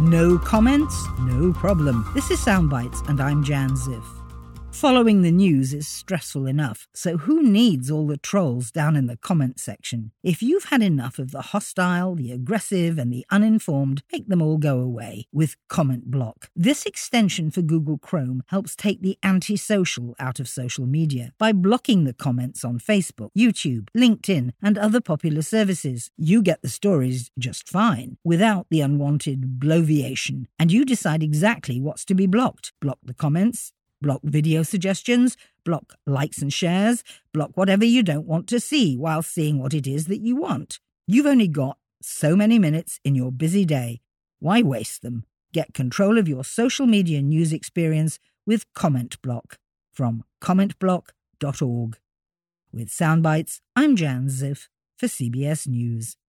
No comments? No problem. This is Soundbites and I'm Jan Ziff. Following the news is stressful enough, so who needs all the trolls down in the comment section? If you've had enough of the hostile, the aggressive and the uninformed, make them all go away with Comment Block. This extension for Google Chrome helps take the antisocial out of social media by blocking the comments on Facebook, YouTube, LinkedIn and other popular services. You get the stories just fine, without the unwanted bloviation, and you decide exactly what's to be blocked. Block the comments, block video suggestions, block likes and shares, block whatever you don't want to see while seeing what it is that you want. You've only got so many minutes in your busy day. Why waste them? Get control of your social media news experience with Comment Block from commentblock.org. With Soundbites, I'm Jan Ziff for CBS News.